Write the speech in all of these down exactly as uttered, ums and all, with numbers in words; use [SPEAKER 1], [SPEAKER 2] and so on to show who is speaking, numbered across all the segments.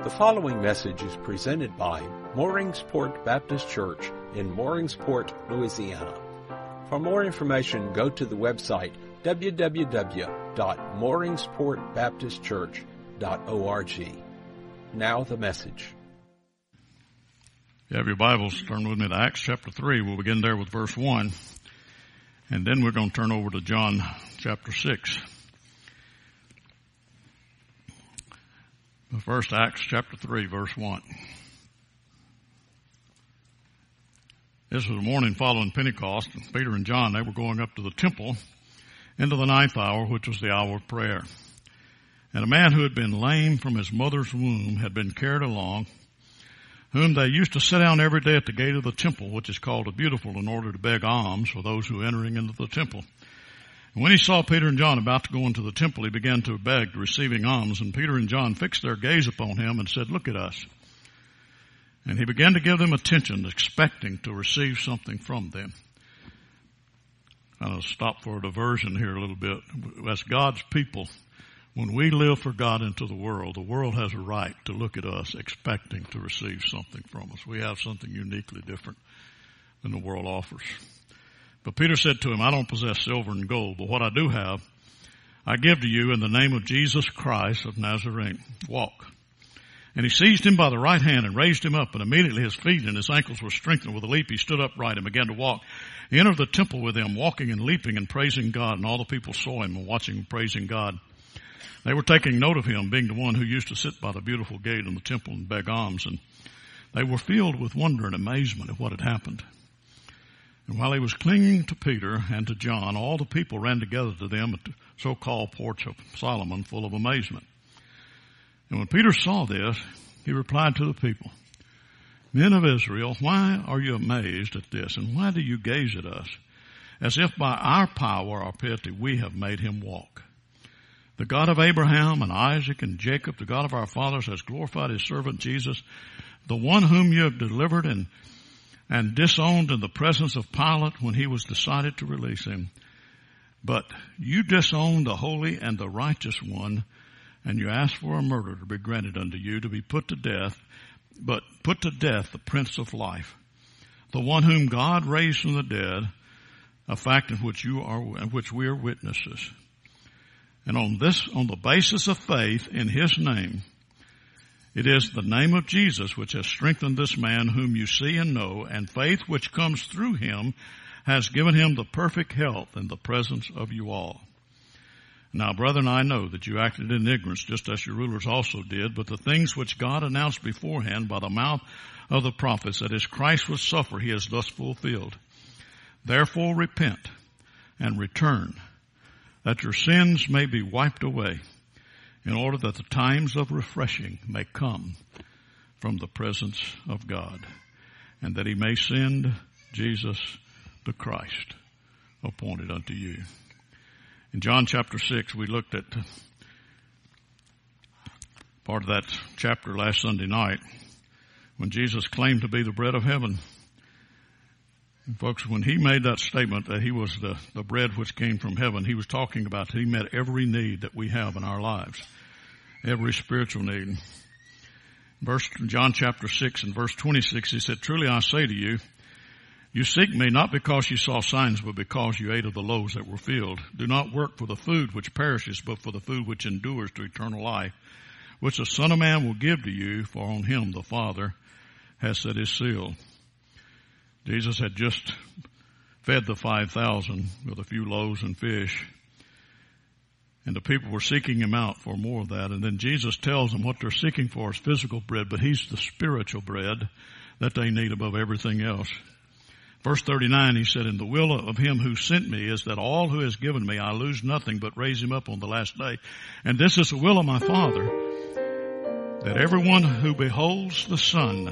[SPEAKER 1] The following message is presented by Mooringsport Baptist Church in Mooringsport, Louisiana. For more information, go to the website w w w dot mooringsport baptist church dot org. Now the message.
[SPEAKER 2] You have your Bibles, turn with me to Acts chapter three. We'll begin there with verse one. And then we're going to turn over to John chapter six. But first, Acts chapter three, verse one. This was the morning following Pentecost. And Peter and John, they were going up to the temple into the ninth hour, which was the hour of prayer. And a man who had been lame from his mother's womb had been carried along, whom they used to sit down every day at the gate of the temple, which is called the Beautiful, in order to beg alms for those who were entering into the temple. And when he saw Peter and John about to go into the temple, he began to beg, receiving alms. And Peter and John fixed their gaze upon him and said, "Look at us." And he began to give them attention, expecting to receive something from them. I'll stop for a diversion here a little bit. As God's people, when we live for God into the world, the world has a right to look at us expecting to receive something from us. We have something uniquely different than the world offers. But Peter said to him, "I don't possess silver and gold, but what I do have, I give to you in the name of Jesus Christ of Nazarene. Walk." And he seized him by the right hand and raised him up, and immediately his feet and his ankles were strengthened. With a leap he stood upright and began to walk. He entered the temple with them, walking and leaping and praising God, and all the people saw him and watching and praising God. They were taking note of him, being the one who used to sit by the beautiful gate in the temple and beg alms, and they were filled with wonder and amazement at what had happened. And while he was clinging to Peter and to John, all the people ran together to them at the so-called porch of Solomon, full of amazement. And when Peter saw this, he replied to the people, "Men of Israel, why are you amazed at this? And why do you gaze at us, as if by our power or piety we have made him walk? The God of Abraham and Isaac and Jacob, the God of our fathers, has glorified his servant Jesus, the one whom you have delivered and, and disowned in the presence of Pilate when he was decided to release him. But you disowned the holy and the righteous one, and you asked for a murder to be granted unto you, to be put to death, but put to death the Prince of Life, the one whom God raised from the dead, a fact in which you are, in which we are witnesses. And on this, on the basis of faith in his name, it is the name of Jesus which has strengthened this man whom you see and know, and faith which comes through him has given him the perfect health in the presence of you all. Now, brethren, I know that you acted in ignorance, just as your rulers also did, but the things which God announced beforehand by the mouth of the prophets, that as Christ would suffer, he has thus fulfilled. Therefore repent and return, that your sins may be wiped away, in order that the times of refreshing may come from the presence of God, and that he may send Jesus the Christ appointed unto you." In John chapter six, we looked at part of that chapter last Sunday night when Jesus claimed to be the bread of heaven. And folks, when he made that statement that he was the, the bread which came from heaven, he was talking about he met every need that we have in our lives, every spiritual need. Verse John chapter six and verse twenty-six, he said, "Truly I say to you, you seek me not because you saw signs, but because you ate of the loaves that were filled. Do not work for the food which perishes, but for the food which endures to eternal life, which the Son of Man will give to you, for on him the Father has set his seal." Jesus had just fed the five thousand with a few loaves and fish, and the people were seeking him out for more of that. And then Jesus tells them what they're seeking for is physical bread, but he's the spiritual bread that they need above everything else. Verse thirty-nine, he said, "And the will of him who sent me is that all who has given me I lose nothing, but raise him up on the last day. And this is the will of my Father, that everyone who beholds the Son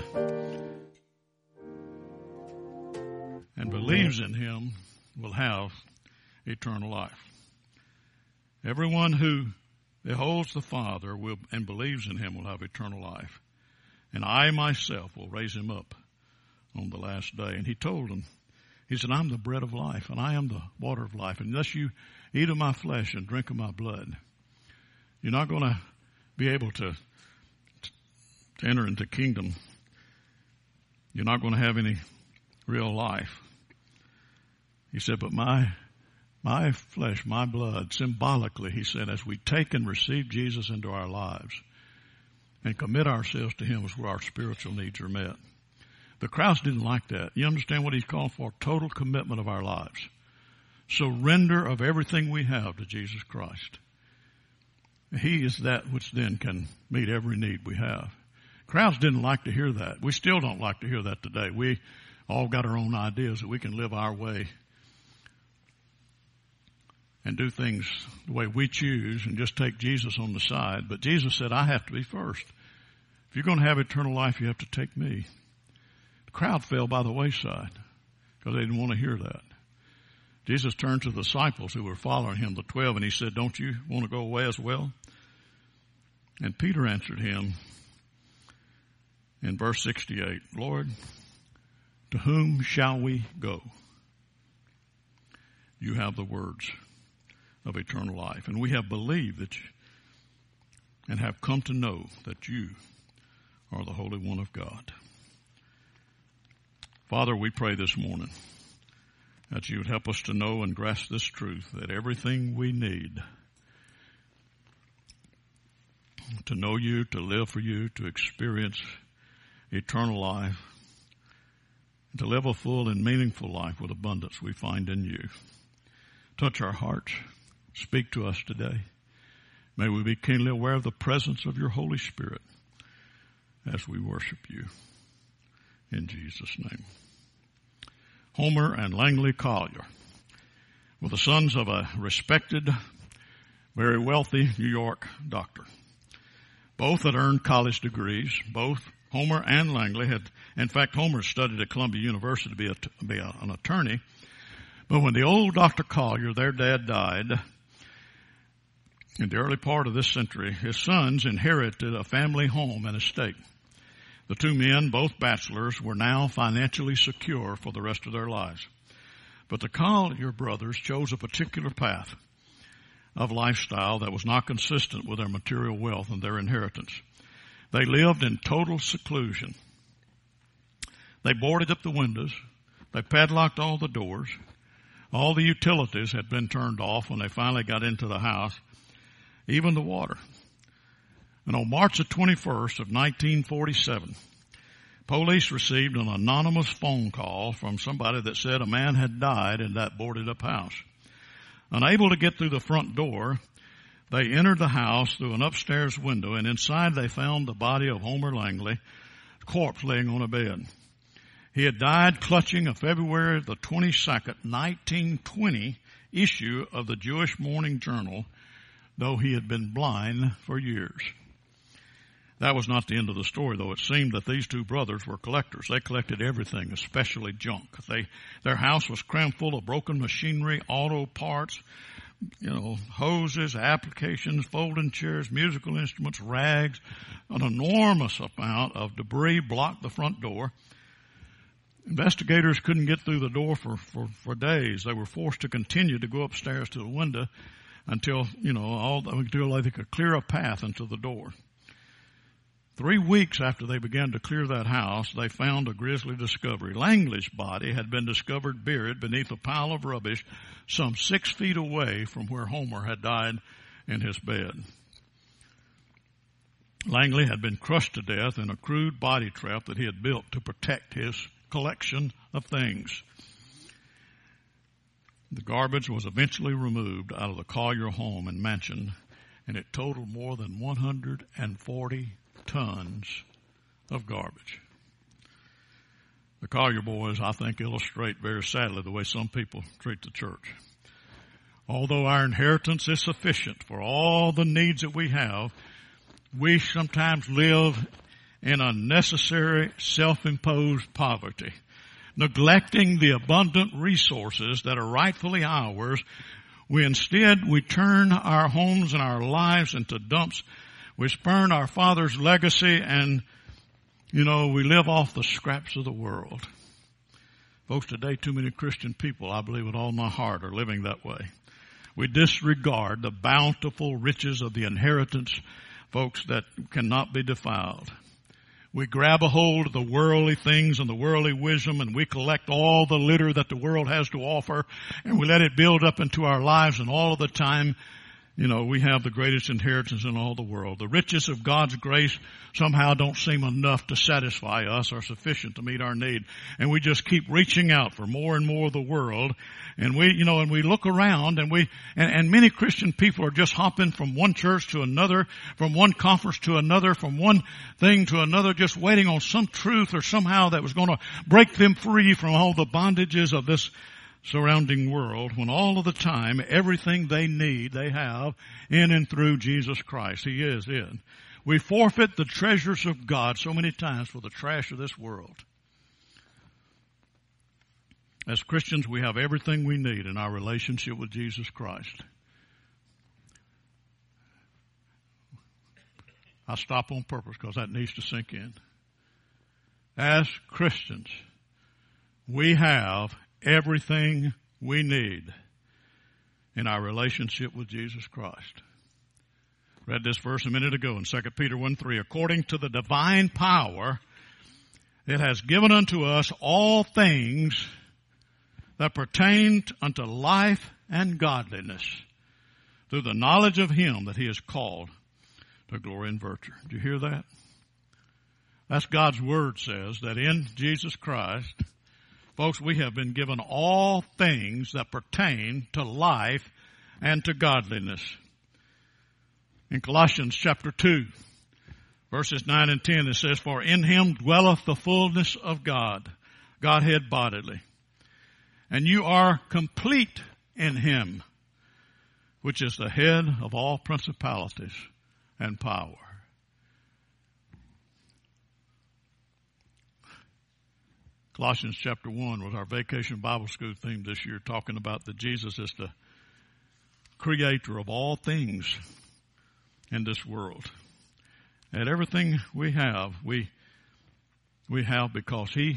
[SPEAKER 2] and believes in him will have eternal life." Everyone who beholds the Father will, and believes in him will have eternal life. "And I myself will raise him up on the last day." And he told them, he said, "I'm the bread of life, and I am the water of life. Unless you eat of my flesh and drink of my blood, you're not going to be able to to enter into kingdom, you're not going to have any real life. He said, but my my flesh, my blood, symbolically, he said, as we take and receive Jesus into our lives and commit ourselves to him is where our spiritual needs are met. The Krause didn't like that. You understand what he's calling for? Total commitment of our lives. Surrender of everything we have to Jesus Christ. He is that which then can meet every need we have. Krause didn't like to hear that. We still don't like to hear that today. We all got our own ideas that we can live our way and do things the way we choose and just take Jesus on the side. But Jesus said, I have to be first. If you're going to have eternal life, you have to take me. The crowd fell by the wayside because they didn't want to hear that. Jesus turned to the disciples who were following him, the twelve, and he said, don't you want to go away as well? And Peter answered him in verse sixty-eight, Lord, to whom shall we go? You have the words of eternal life. And we have believed that you, and have come to know that you are the Holy One of God. Father, we pray this morning that you would help us to know and grasp this truth, that everything we need to know you, to live for you, to experience eternal life, and to live a full and meaningful life with abundance we find in you. Touch our hearts. Speak to us today. May we be keenly aware of the presence of your Holy Spirit as we worship you. In Jesus' name. Homer and Langley Collier were the sons of a respected, very wealthy New York doctor. Both had earned college degrees. Both Homer and Langley had, in fact, Homer studied at Columbia University to be, a, to be a, an attorney. But when the old Doctor Collier, their dad, died in the early part of this century, his sons inherited a family home and estate. The two men, both bachelors, were now financially secure for the rest of their lives. But the Collier brothers chose a particular path of lifestyle that was not consistent with their material wealth and their inheritance. They lived in total seclusion. They boarded up the windows. They padlocked all the doors. All the utilities had been turned off when they finally got into the house, even the water. And on March the twenty-first of nineteen forty-seven, police received an anonymous phone call from somebody that said a man had died in that boarded up house. Unable to get through the front door, they entered the house through an upstairs window, and inside they found the body of Homer Langley, corpse laying on a bed. He had died clutching a February the twenty-second, nineteen twenty issue of the Jewish Morning Journal, though he had been blind for years. That was not the end of the story, though. It seemed that these two brothers were collectors. They collected everything, especially junk. They, their house was crammed full of broken machinery, auto parts, you know, hoses, applications, folding chairs, musical instruments, rags. An enormous amount of debris blocked the front door. Investigators couldn't get through the door for, for, for days. They were forced to continue to go upstairs to the window until, you know, all, until they could clear a path into the door. Three weeks after they began to clear that house, they found a grisly discovery. Langley's body had been discovered buried beneath a pile of rubbish some six feet away from where Homer had died in his bed. Langley had been crushed to death in a crude body trap that he had built to protect his collection of things. The garbage was eventually removed out of the Collier home and mansion, and it totaled more than one hundred forty tons of garbage. The Collier boys, I think, illustrate very sadly the way some people treat the church. Although our inheritance is sufficient for all the needs that we have, we sometimes live in unnecessary self-imposed poverty, neglecting the abundant resources that are rightfully ours. We instead, we turn our homes and our lives into dumps. We spurn our Father's legacy, and, you know, we live off the scraps of the world. Folks, today too many Christian people, I believe with all my heart, are living that way. We disregard the bountiful riches of the inheritance, folks, that cannot be defiled. We grab a hold of the worldly things and the worldly wisdom, and we collect all the litter that the world has to offer, and we let it build up into our lives, and all of the time, you know, we have the greatest inheritance in all the world. The riches of God's grace somehow don't seem enough to satisfy us or sufficient to meet our need. And we just keep reaching out for more and more of the world. And we, you know, and we look around and we, and, and many Christian people are just hopping from one church to another, from one conference to another, from one thing to another, just waiting on some truth or somehow that was going to break them free from all the bondages of this surrounding world, when all of the time everything they need they have in and through Jesus Christ. He is in. We forfeit the treasures of God so many times for the trash of this world. As Christians, we have everything we need in our relationship with Jesus Christ. I stop on purpose because that needs to sink in. As Christians, we have everything we need in our relationship with Jesus Christ. Read this verse a minute ago in Second Peter one three. According to the divine power, it has given unto us all things that pertain unto life and godliness through the knowledge of Him that He has called to glory and virtue. Do you hear that? That's God's Word says that in Jesus Christ, folks, we have been given all things that pertain to life and to godliness. In Colossians chapter two, verses nine and ten, it says, for in Him dwelleth the fullness of God, Godhead bodily. And you are complete in Him, which is the head of all principalities and power. Colossians chapter one was our vacation Bible school theme this year, talking about that Jesus is the creator of all things in this world. And everything we have, we we have because He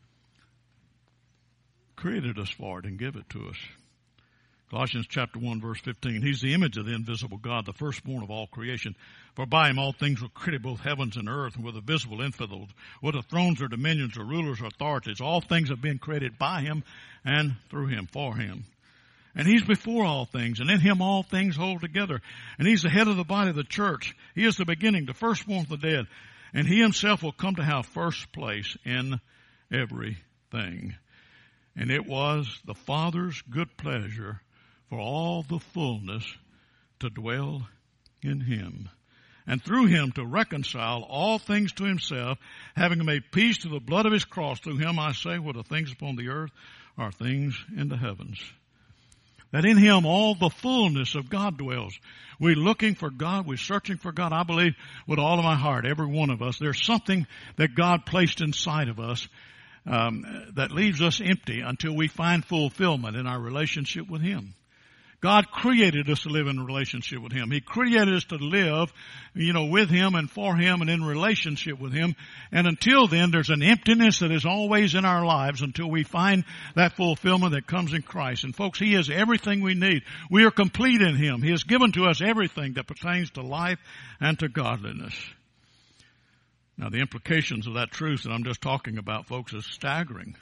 [SPEAKER 2] created us for it and gave it to us. Colossians chapter one, verse fifteen. He's the image of the invisible God, the firstborn of all creation. For by Him all things were created, both heavens and earth, and whether visible, invisible, whether thrones or dominions or rulers or authorities. All things have been created by Him and through Him, for Him. And He's before all things, and in Him all things hold together. And He's the head of the body of the church. He is the beginning, the firstborn of the dead. And He Himself will come to have first place in everything. And it was the Father's good pleasure for all the fullness to dwell in Him, and through Him to reconcile all things to Himself, having made peace through the blood of His cross. Through Him, I say, whether things upon the earth or things in the heavens. That in Him all the fullness of God dwells. We're looking for God. We're searching for God. I believe with all of my heart, every one of us, there's something that God placed inside of us um, that leaves us empty until we find fulfillment in our relationship with Him. God created us to live in a relationship with Him. He created us to live, you know, with Him and for Him and in relationship with Him. And until then, there's an emptiness that is always in our lives until we find that fulfillment that comes in Christ. And folks, He is everything we need. We are complete in Him. He has given to us everything that pertains to life and to godliness. Now, the implications of that truth that I'm just talking about, folks, is staggering.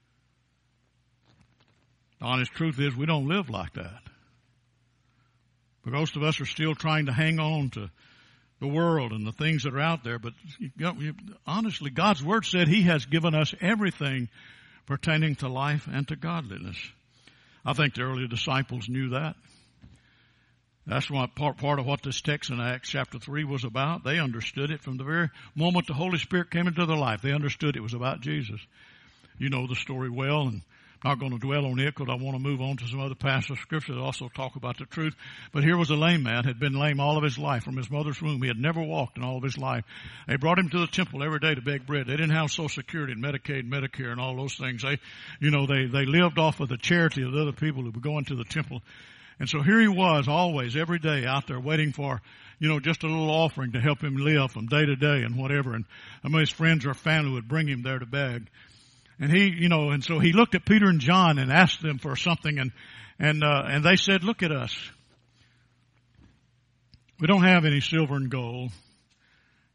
[SPEAKER 2] The honest truth is we don't live like that. But most of us are still trying to hang on to the world and the things that are out there. But you know, you, honestly, God's Word said He has given us everything pertaining to life and to godliness. I think the early disciples knew that. That's what part, part of what this text in Acts chapter three was about. They understood it from the very moment the Holy Spirit came into their life. They understood it was about Jesus. You know the story well, and I'm not going to dwell on it because I want to move on to some other passages of Scripture that also talk about the truth. But here was a lame man, had been lame all of his life from his mother's womb. He had never walked in all of his life. They brought him to the temple every day to beg bread. They didn't have Social Security and Medicaid and Medicare and all those things. They, you know, they, they lived off of the charity of the other people who were going to the temple. And so here he was always, every day out there waiting for, you know, just a little offering to help him live from day to day and whatever. And I mean, his friends or family would bring him there to beg. And he, you know, and so he looked at Peter and John and asked them for something, and and uh, and they said, "Look at us. We don't have any silver and gold."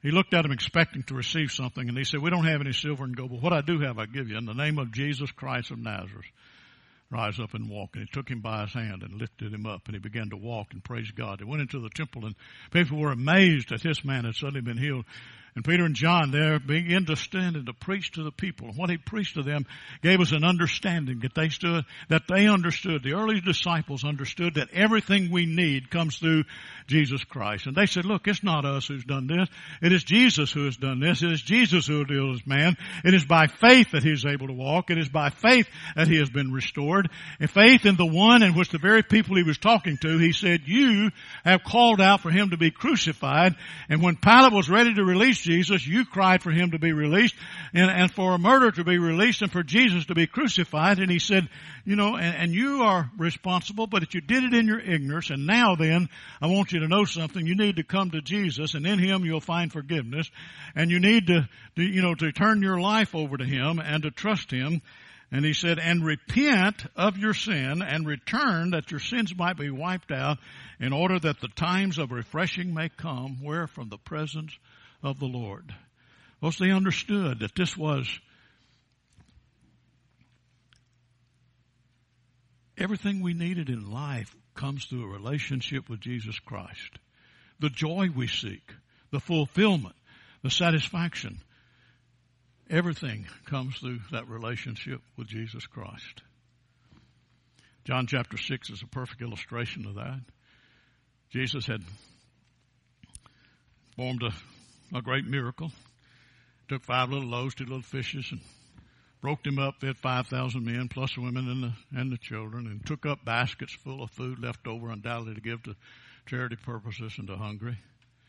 [SPEAKER 2] he looked at him expecting to receive something, and he said, we don't have any silver and gold, but what I do have I give you. In the name of Jesus Christ of Nazareth, rise up and walk. And he took him by his hand and lifted him up, and he began to walk and praise God. They went into the temple, and people were amazed that this man had suddenly been healed. And Peter and John there began to stand and to preach to the people. And what he preached to them gave us an understanding that they stood, that they understood. The early disciples understood that everything we need comes through Jesus Christ. And they said, look, it's not us who's done this. It is Jesus who has done this. It is Jesus who healed this man. It is by faith that he is able to walk. It is by faith that he has been restored. And faith in the one in which the very people he was talking to, he said, you have called out for him to be crucified. And when Pilate was ready to release Jesus, you cried for him to be released, and, and for a murderer to be released, and for Jesus to be crucified. And he said, you know, and, and you are responsible, but you did it in your ignorance. And now then, I want you to know something. You need to come to Jesus, and in him you'll find forgiveness. And you need to, to you know, to turn your life over to him and to trust him. And he said, and repent of your sin and return that your sins might be wiped out, in order that the times of refreshing may come, where from the presence of the Lord. Well, they understood that this was everything we needed in life comes through a relationship with Jesus Christ. The joy we seek, the fulfillment, the satisfaction, everything comes through that relationship with Jesus Christ. John chapter six is a perfect illustration of that. Jesus had performed a A great miracle. Took five little loaves, two little fishes, and broke them up, fed five thousand men, plus the women and the, and the children, and took up baskets full of food left over undoubtedly to give to charity purposes and to hungry.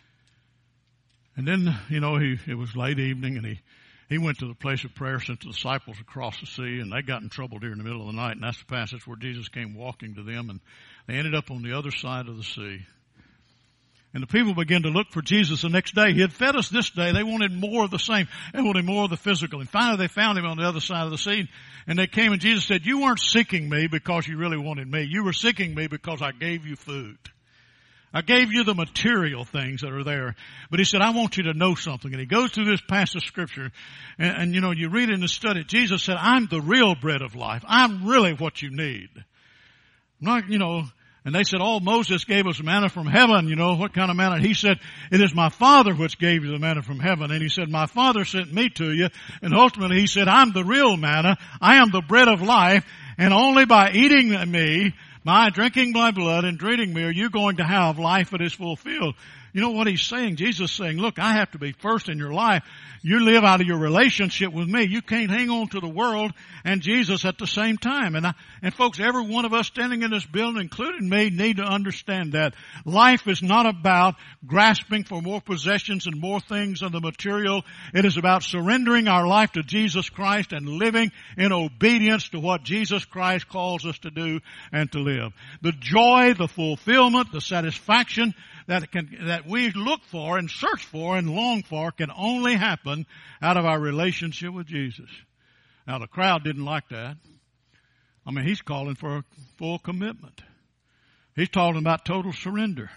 [SPEAKER 2] And then, you know, he it was late evening, and he, he went to the place of prayer, sent the disciples across the sea, and they got in trouble during the middle of the night, and that's the passage where Jesus came walking to them, and they ended up on the other side of the sea. And the people began to look for Jesus the next day. He had fed us this day. They wanted more of the same. They wanted more of the physical. And finally they found him on the other side of the sea. And they came and Jesus said, you weren't seeking me because you really wanted me. You were seeking me because I gave you food. I gave you the material things that are there. But he said, I want you to know something. And he goes through this passage of scripture. And, and you know, you read it in the study. Jesus said, I'm the real bread of life. I'm really what you need. I'm not, you know... And they said, oh, Moses gave us manna from heaven. You know, what kind of manna? And he said, it is my Father which gave you the manna from heaven. And he said, my Father sent me to you. And ultimately he said, I'm the real manna. I am the bread of life. And only by eating me, by drinking my blood and drinking me, are you going to have life that is fulfilled. You know what he's saying? Jesus is saying, look, I have to be first in your life. You live out of your relationship with me. You can't hang on to the world and Jesus at the same time. And I, and folks, every one of us standing in this building, including me, need to understand that life is not about grasping for more possessions and more things than the material. It is about surrendering our life to Jesus Christ and living in obedience to what Jesus Christ calls us to do and to live. The joy, the fulfillment, the satisfaction that can, that we look for and search for and long for can only happen out of our relationship with Jesus. Now the crowd didn't like that. I mean, he's calling for a full commitment. He's talking about total surrender.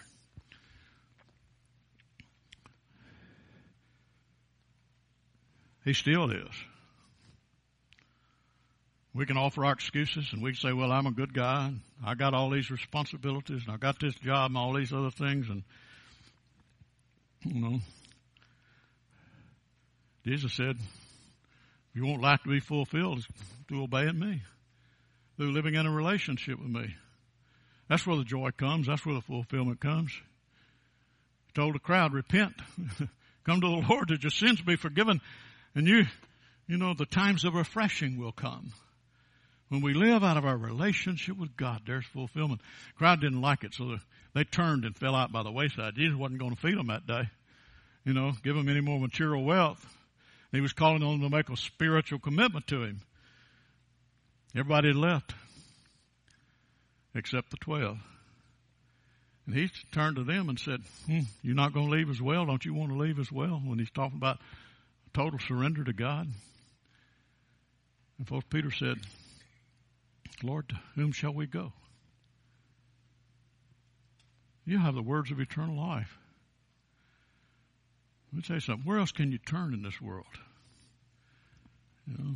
[SPEAKER 2] He still is. We can offer our excuses and we can say, well, I'm a good guy. And I got all these responsibilities and I got this job and all these other things. And, you know, Jesus said, if you want life to be fulfilled, it's through obeying me, through living in a relationship with me. That's where the joy comes. That's where the fulfillment comes. He told the crowd, repent. Come to the Lord that your sins be forgiven. And you, you know, the times of refreshing will come. When we live out of our relationship with God, there's fulfillment. The crowd didn't like it, so they turned and fell out by the wayside. Jesus wasn't going to feed them that day, you know, give them any more material wealth. He was calling on them to make a spiritual commitment to him. Everybody had left except the twelve. And he turned to them and said, hmm, you're not going to leave as well? Don't you want to leave as well? When he's talking about total surrender to God. And folks, Peter said, Lord, to whom shall we go? You have the words of eternal life. Let me tell you something. Where else can you turn in this world? You know,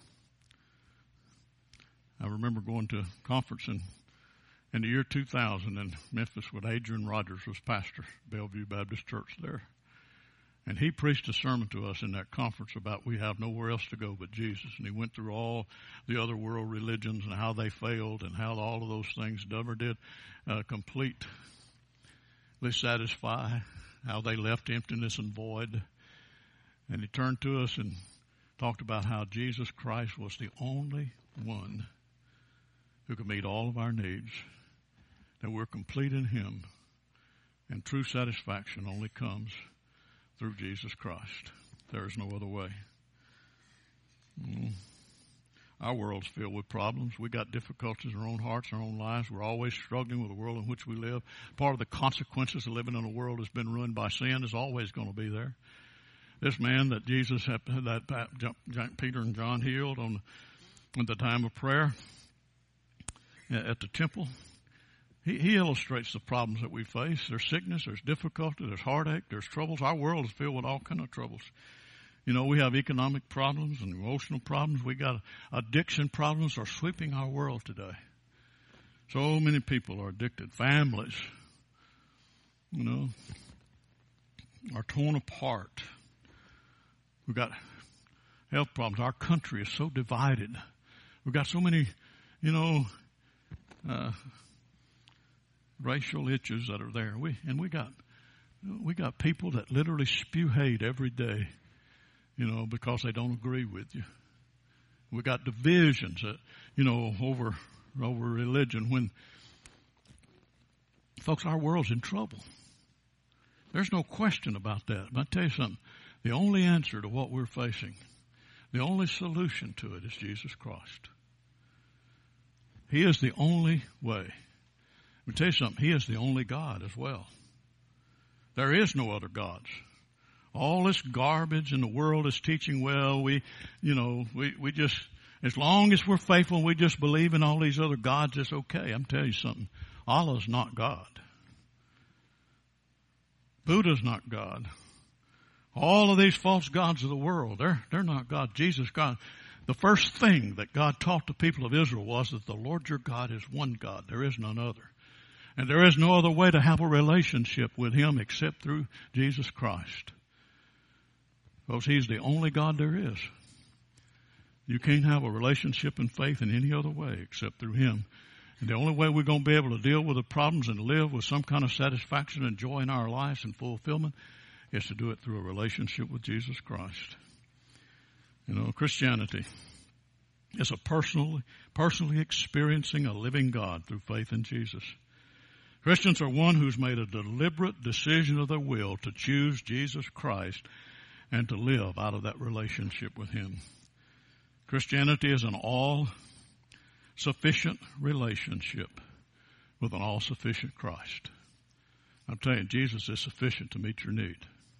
[SPEAKER 2] I remember going to a conference in, in the year two thousand in Memphis with Adrian Rogers was pastor, Bellevue Baptist Church there. And he preached a sermon to us in that conference about we have nowhere else to go but Jesus. And he went through all the other world religions and how they failed and how all of those things never did uh, completely satisfy, how they left emptiness and void. And he turned to us and talked about how Jesus Christ was the only one who could meet all of our needs, that we're complete in him, and true satisfaction only comes through Jesus Christ. There is no other way. Mm. Our world's filled with problems. We got difficulties in our own hearts, our own lives. We're always struggling with the world in which we live. Part of the consequences of living in a world that's been ruined by sin is always going to be there. This man that Jesus had, that Peter and John healed on at the time of prayer at the temple, He, he illustrates the problems that we face. There's sickness, there's difficulty, there's heartache, there's troubles. Our world is filled with all kinds of troubles. You know, we have economic problems and emotional problems. We got addiction problems are sweeping our world today. So many people are addicted. Families, you know, are torn apart. We've got health problems. Our country is so divided. We've got so many, you know, uh, racial issues that are there. We and we got we got people that literally spew hate every day, you know, because they don't agree with you. We got divisions, that, you know, over over religion. When folks, our world's in trouble. There's no question about that. But I tell you something. The only answer to what we're facing, the only solution to it is Jesus Christ. He is the only way. Let me tell you something. He is the only God as well. There is no other gods. All this garbage in the world is teaching, well, we, you know, we, we just, as long as we're faithful and we just believe in all these other gods, it's okay. I'm telling you something. Allah's not God. Buddha's not God. All of these false gods of the world, they're, they're not God. Jesus, God. The first thing that God taught the people of Israel was that the Lord your God is one God. There is none other. And there is no other way to have a relationship with him except through Jesus Christ. Because he's the only God there is. You can't have a relationship and faith in any other way except through him. And the only way we're going to be able to deal with the problems and live with some kind of satisfaction and joy in our lives and fulfillment is to do it through a relationship with Jesus Christ. You know, Christianity is a personally, personally experiencing a living God through faith in Jesus. Christians are one who's made a deliberate decision of their will to choose Jesus Christ and to live out of that relationship with him. Christianity is an all-sufficient relationship with an all-sufficient Christ. I'm telling you, Jesus is sufficient to meet your need.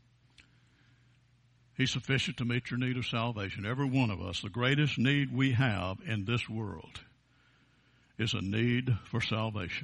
[SPEAKER 2] He's sufficient to meet your need of salvation. Every one of us, the greatest need we have in this world is a need for salvation.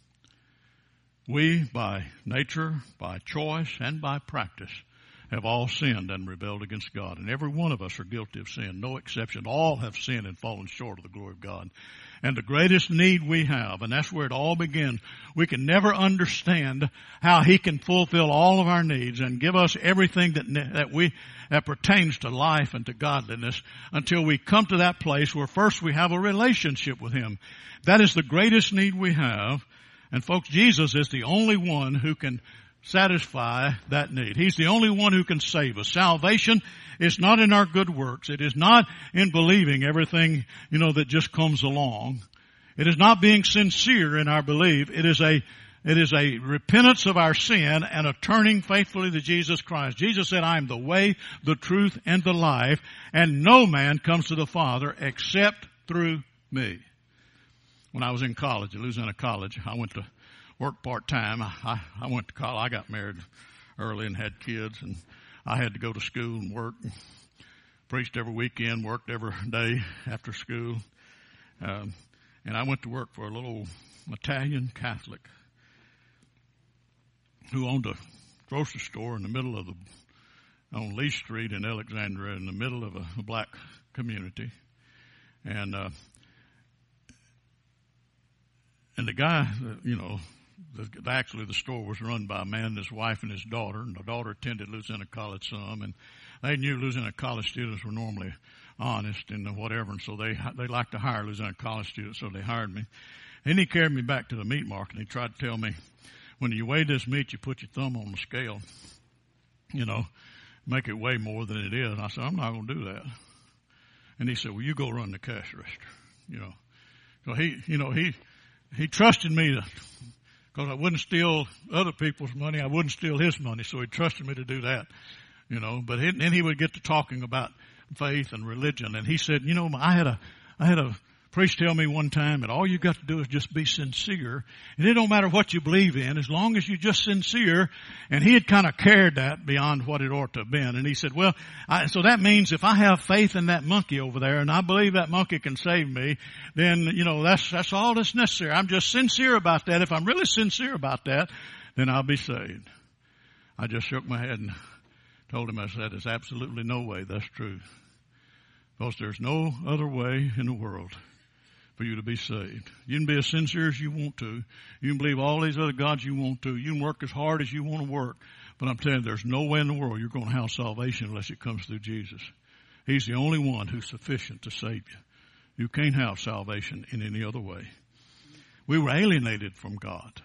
[SPEAKER 2] We, by nature, by choice, and by practice, have all sinned and rebelled against God. And every one of us are guilty of sin, no exception. All have sinned and fallen short of the glory of God. And the greatest need we have, and that's where it all begins, we can never understand how he can fulfill all of our needs and give us everything that that we that pertains to life and to godliness until we come to that place where first we have a relationship with him. That is the greatest need we have. And folks, Jesus is the only one who can satisfy that need. He's the only one who can save us. Salvation is not in our good works. It is not in believing everything, you know, that just comes along. It is not being sincere in our belief. It is a, it is a repentance of our sin and a turning faithfully to Jesus Christ. Jesus said, I am the way, the truth, and the life, and no man comes to the Father except through me. When I was in college, at Louisiana College, I went to work part-time. I, I went to college. I got married early and had kids, and I had to go to school and work. Preached every weekend, worked every day after school. Um, and I went to work for a little Italian Catholic who owned a grocery store in the middle of the on Lee Street in Alexandria in the middle of a, a black community. And, uh, and the guy, you know, the, actually the store was run by a man and his wife and his daughter. And the daughter attended Louisiana College some. And they knew Louisiana College students were normally honest and whatever. And so they, they liked to hire Louisiana College students. So they hired me. And he carried me back to the meat market. And he tried to tell me, when you weigh this meat, you put your thumb on the scale, you know, make it weigh more than it is. And I said, I'm not going to do that. And he said, well, you go run the cash register, you know. So he, you know, he, he trusted me to, because I wouldn't steal other people's money. I wouldn't steal his money. So he trusted me to do that, you know. But he, then he would get to talking about faith and religion. And he said, you know, I had a, I had a, priest tell me one time that all you got to do is just be sincere. And it don't matter what you believe in, as long as you're just sincere. And he had kind of carried that beyond what it ought to have been. And he said, well, I, so that means if I have faith in that monkey over there and I believe that monkey can save me, then, you know, that's, that's all that's necessary. I'm just sincere about that. If I'm really sincere about that, then I'll be saved. I just shook my head and told him, I said, there's absolutely no way that's true. Because there's no other way in the world for you to be saved. You can be as sincere as you want to. You can believe all these other gods you want to. You can work as hard as you want to work. But I'm telling you, there's no way in the world you're going to have salvation unless it comes through Jesus. He's the only one who's sufficient to save you. You can't have salvation in any other way. We were alienated from God.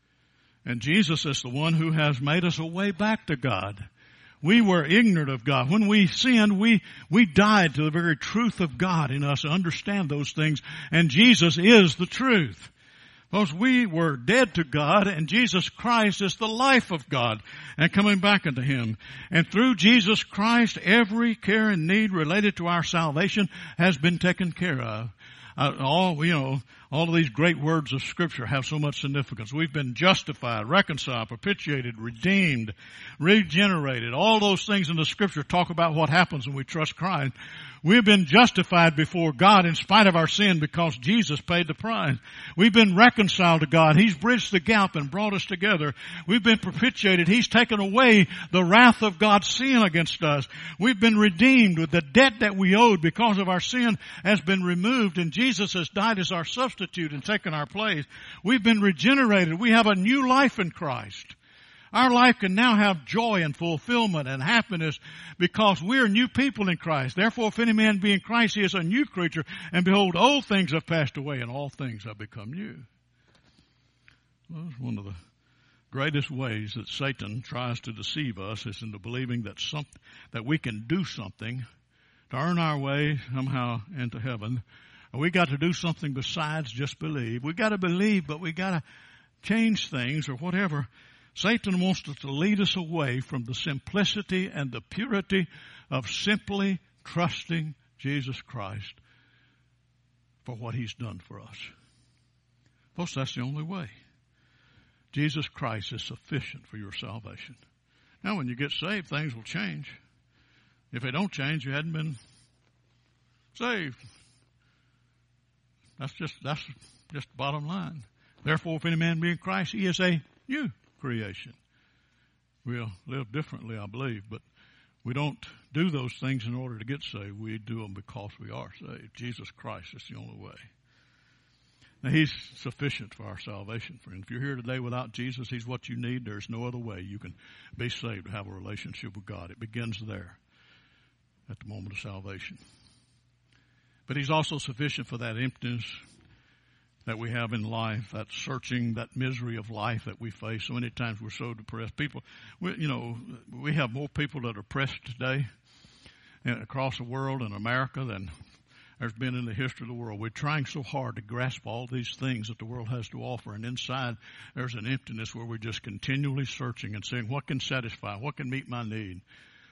[SPEAKER 2] And Jesus is the one who has made us a way back to God. We were ignorant of God. When we sinned, we, we died to the very truth of God in us to understand those things. And Jesus is the truth. Because we were dead to God, and Jesus Christ is the life of God and coming back unto Him. And through Jesus Christ, every care and need related to our salvation has been taken care of. Uh, all, you know, all of these great words of Scripture have so much significance. We've been justified, reconciled, propitiated, redeemed, regenerated. All those things in the Scripture talk about what happens when we trust Christ. We've been justified before God in spite of our sin because Jesus paid the price. We've been reconciled to God. He's bridged the gap and brought us together. We've been propitiated. He's taken away the wrath of God's sin against us. We've been redeemed with the debt that we owed because of our sin has been removed, and Jesus has died as our substitute and taken our place. We've been regenerated. We have a new life in Christ. Our life can now have joy and fulfillment and happiness because we're new people in Christ. Therefore, if any man be in Christ, he is a new creature. And behold, old things have passed away and all things have become new. Well, it's one of the greatest ways that Satan tries to deceive us is into believing that some, that we can do something to earn our way somehow into heaven. We got to do something besides just believe. We got to believe, but we got to change things or whatever. Satan wants to lead us away from the simplicity and the purity of simply trusting Jesus Christ for what He's done for us. Folks, that's the only way. Jesus Christ is sufficient for your salvation. Now, when you get saved, things will change. If they don't change, you hadn't been saved. That's just that's just the bottom line. Therefore, if any man be in Christ, he is a new creation. We'll live differently, I believe, but we don't do those things in order to get saved. We do them because we are saved. Jesus Christ is the only way. Now, He's sufficient for our salvation, friend. If you're here today without Jesus, He's what you need. There's no other way you can be saved, have a relationship with God. It begins there at the moment of salvation. But He's also sufficient for that emptiness that we have in life, that searching, that misery of life that we face. So many times we're so depressed. People, we, you know, we have more people that are depressed today across the world in America than there's been in the history of the world. We're trying so hard to grasp all these things that the world has to offer. And inside there's an emptiness where we're just continually searching and saying, what can satisfy? What can meet my need?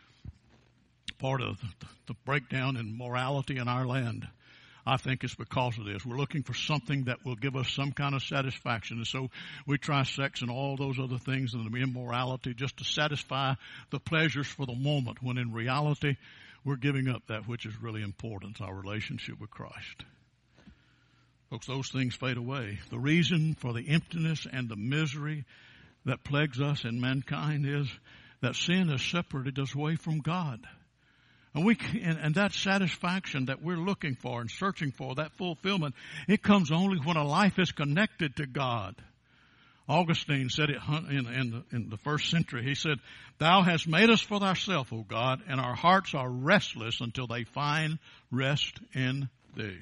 [SPEAKER 2] Part of the, the breakdown in morality in our land, I think it's because of this. We're looking for something that will give us some kind of satisfaction. And so we try sex and all those other things and the immorality just to satisfy the pleasures for the moment, when in reality we're giving up that which is really important, our relationship with Christ. Folks, those things fade away. The reason for the emptiness and the misery that plagues us and mankind is that sin has separated us away from God. And we and, and that satisfaction that we're looking for and searching for, that fulfillment, it comes only when a life is connected to God. Augustine said it in, in, the, in the first century. He said, "Thou hast made us for thyself, O God, and our hearts are restless until they find rest in thee."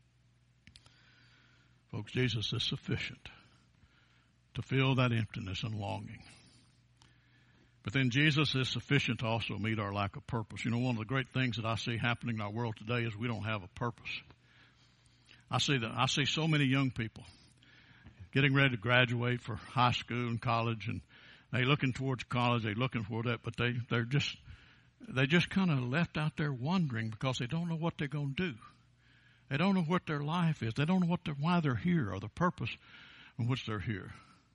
[SPEAKER 2] Folks, Jesus is sufficient to fill that emptiness and longing. But then Jesus is sufficient to also meet our lack of purpose. You know, one of the great things that I see happening in our world today is we don't have a purpose. I see that I see so many young people getting ready to graduate for high school and college, and they looking towards college, they looking for that, but they they're just they just kind of left out there wondering because they don't know what they're going to do. They don't know what their life is. They don't know what they're, why they're here or the purpose in which they're here.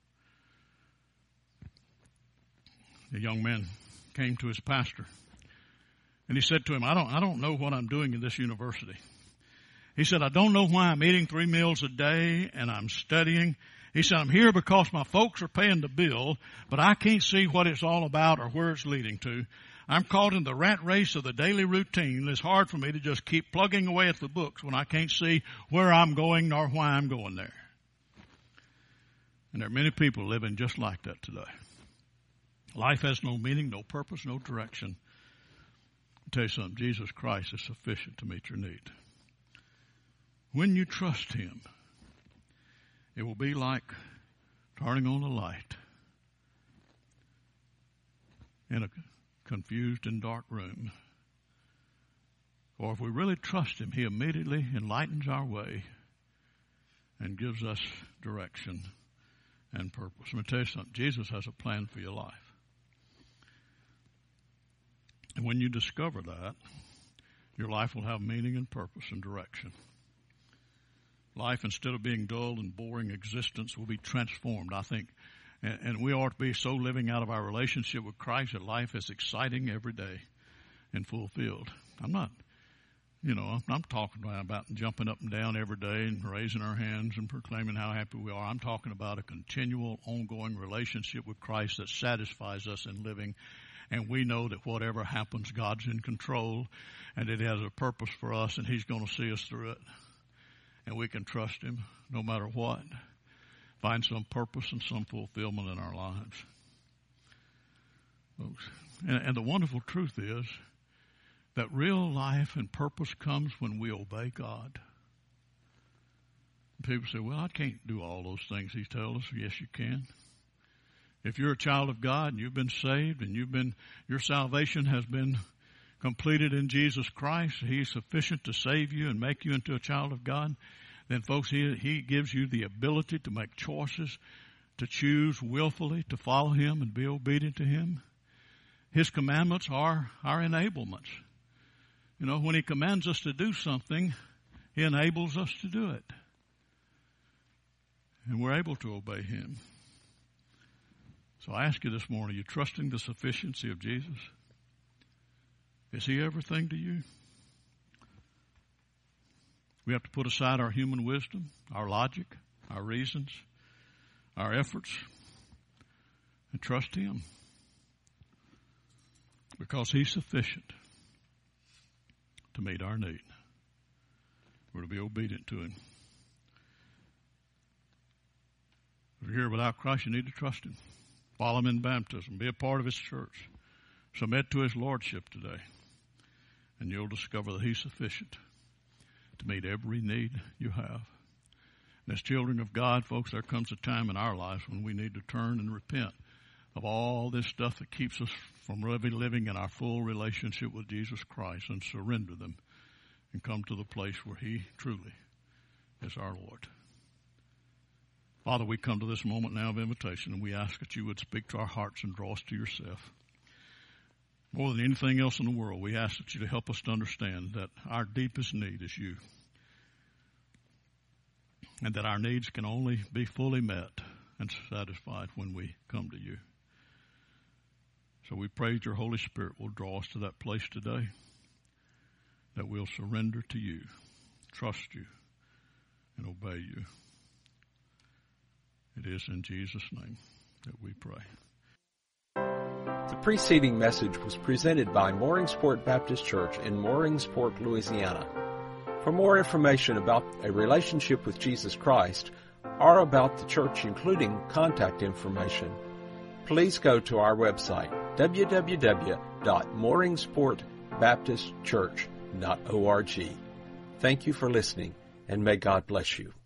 [SPEAKER 2] A young man came to his pastor, and he said to him, I don't, I don't know what I'm doing in this university. He said, I don't know why I'm eating three meals a day and I'm studying. He said, I'm here because my folks are paying the bill, but I can't see what it's all about or where it's leading to. I'm caught in the rat race of the daily routine. It's hard for me to just keep plugging away at the books when I can't see where I'm going nor why I'm going there. And there are many people living just like that today. Life has no meaning, no purpose, no direction. I'll tell you something, Jesus Christ is sufficient to meet your need. When you trust Him, it will be like turning on a light in a confused and dark room. Or if we really trust Him, He immediately enlightens our way and gives us direction and purpose. Let me tell you something, Jesus has a plan for your life. And when you discover that, your life will have meaning and purpose and direction. Life, instead of being dull and boring existence, will be transformed, I think. And, and we ought to be so living out of our relationship with Christ that life is exciting every day and fulfilled. I'm not, you know, I'm, I'm talking about jumping up and down every day and raising our hands and proclaiming how happy we are. I'm talking about a continual, ongoing relationship with Christ that satisfies us in living. And we know that whatever happens, God's in control and it has a purpose for us and He's going to see us through it. And we can trust Him no matter what. Find some purpose and some fulfillment in our lives. Folks, and, and the wonderful truth is that real life and purpose comes when we obey God. People say, well, I can't do all those things He tells us. Yes, you can. If you're a child of God and you've been saved and you've been, your salvation has been completed in Jesus Christ, He's sufficient to save you and make you into a child of God, then folks, He, he gives you the ability to make choices, to choose willfully, to follow Him and be obedient to Him. His commandments are our enablements. You know, when He commands us to do something, He enables us to do it. And we're able to obey Him. So I ask you this morning, are you trusting the sufficiency of Jesus? Is He everything to you? We have to put aside our human wisdom, our logic, our reasons, our efforts, and trust Him. Because He's sufficient to meet our need. We're to be obedient to Him. If you're here without Christ, you need to trust Him. Follow Him in baptism. Be a part of His church. Submit to His lordship today. And you'll discover that He's sufficient to meet every need you have. And as children of God, folks, there comes a time in our lives when we need to turn and repent of all this stuff that keeps us from living in our full relationship with Jesus Christ and surrender them and come to the place where He truly is our Lord. Father, we come to this moment now of invitation, and we ask that you would speak to our hearts and draw us to yourself. More than anything else in the world, we ask that you to help us to understand that our deepest need is you, and that our needs can only be fully met and satisfied when we come to you. So we pray that your Holy Spirit will draw us to that place today, that we'll surrender to you, trust you, and obey you. It is in Jesus' name that we pray.
[SPEAKER 1] The preceding message was presented by Mooringsport Baptist Church in Mooringsport, Louisiana. For more information about a relationship with Jesus Christ or about the church, including contact information, please go to our website, w w w dot mooringsport baptist church dot org. Thank you for listening, and may God bless you.